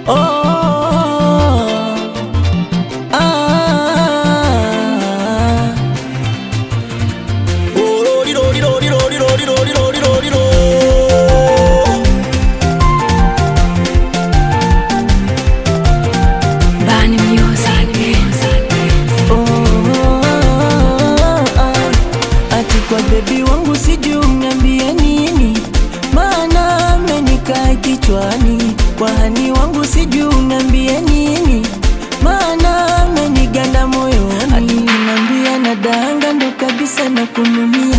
Oh, ah, oh, lori, lori, lori, lori, lori, lori, lori, lori, lori. Bani Music. Ati kwa baby wangu sijui uniambie nini, maana amenikaa kichwani. Kwa hani wangu sijui uniambie nini, maana ameniganda moyoni. Aliniambia nadanga ndo kabisa na kunumia,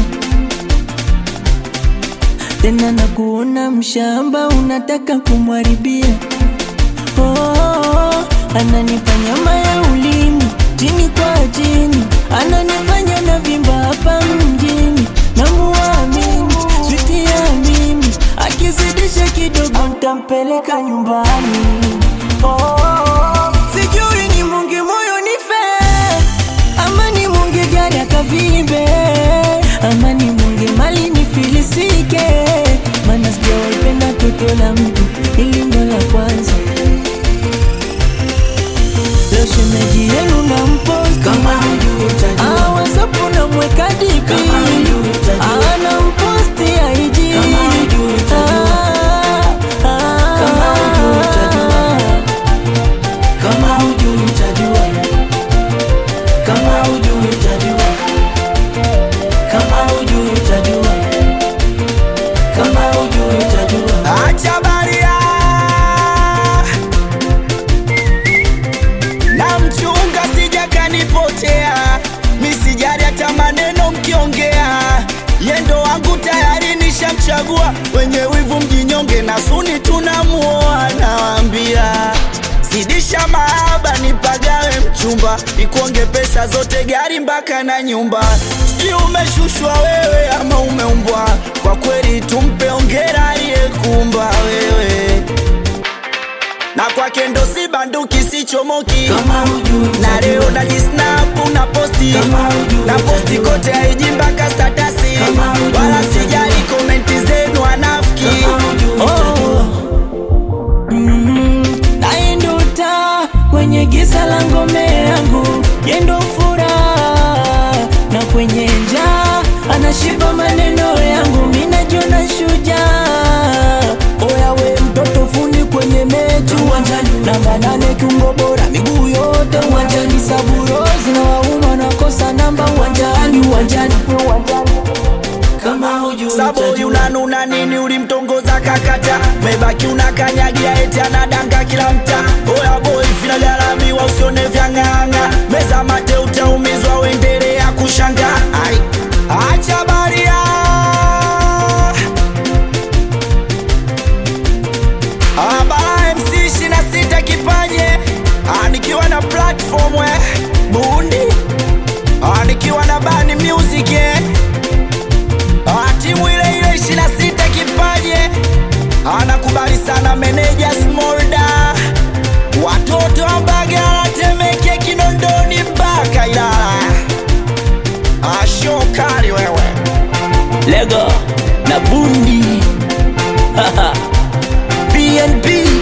tena na kuona mshamba unataka kumwaribia. Oh, ananipa nyama ya ulimi chini kwa chini, ananifanya na vimba hapa mjini. Namuamini switi ya mimi, akizidisha kidogo ntampeleka nyumbani. Oh, sijui ni mungi moyo nife, ama ni mungi gari akavimbe, ama ni mungi mali nifilisike. Mana sijawaipenda toto la mtu, ili ndo la kwanza. Leo shemeji yenu na mposti, kama hujui utajua. WhatsApp na mweka DP, Kama hujui utajua. na mposti IG. Kama hujui utajua. Kama hujui utajua. Kama hujui utajua. Kama hujui utajua. Kama hujui utajua. Kama hujui utajua. Acha baria na mchunga sija kanipotea, misijari hata maneno mkiongea. Yendo wangu tayari nishamchagua, wenye wivu mjinyonge na suni tunamuoa. Nawaambia zidisha mahaba nipagawe mchumba, nikuonge pesa zote gari mpaka na nyumba. Sijui umeshushwa wewe ama umeumbwa, kwa kweli tumpe ongera aliyekuumba wewe. Na kwake ndo si banduki si chomoki, Kama hujui utajua. na leo najisnapu na posti, Kama hujui na posti utajua. kote haiji mpaka statasi, Kama hujui wala utajua. sijali komenti zenu wanafiki. Kama hujui utajua. Naenduta kwenye giza la ngome yangu, yendo furaha na kwenye njaa anashiba maneno yangu. Mina jona shujaa, oya we mtoto fundi kwenye mechi uwanjani. Namba 8 kiungo bora miguu yote uwanjani. Saburozi na wauma nakosa namba uwanjani, uwanjani. Kama hujui Saboy utajua. unanuna nini ulimtongoza kakata, mebaki unakanyagia eti anadanga kila mta. Oya boy fina garamiwa usione vyang'ang'a, meza mate utaumizwa uendelea kushanga. Ai, acha baria Abara MC 26 kipanye, nikiwa na platform we Bundi, nikiwa na Bani Music timu ile ile 26 kipaje, anakubali sana meneja Smolda, watoto wa Mbagala, Temeke, Kinondoni mpaka Ilala. Ashokali wewe Lego na Bundi BNB